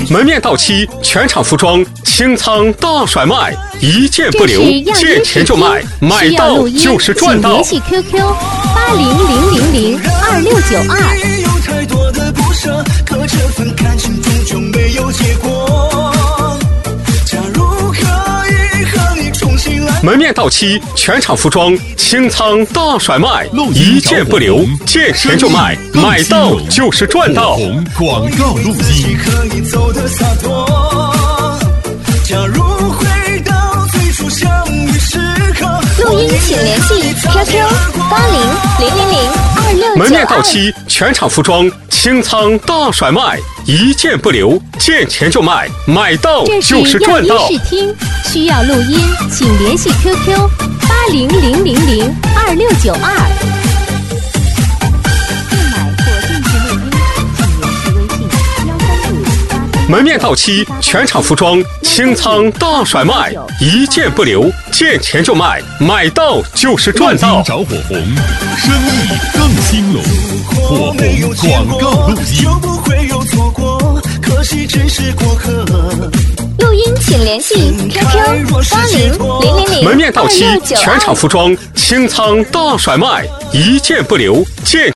门面到期，全场服装清仓大甩卖，一件不留，见钱就卖，买到就是赚到。 联系 QQ800026922698。 门面到期，全场服装清仓大甩卖，一件不留，见钱就卖，买到就是赚到。 广告录音。 录音请联系 QQ80000269。 门面到期，全场服装清仓大甩卖，一件不留，见钱就卖，买到就是赚到。 这是要一试听，需要录音，请联系 QQ80000269。 门面到期，全场服装清仓大甩卖，一件不留，见钱就卖，买到就是赚到。 找火红，生意更兴隆。火红广告录音。 录音请联系 QQ80000269。 门面到期，全场服装清仓大甩卖，一件不留，见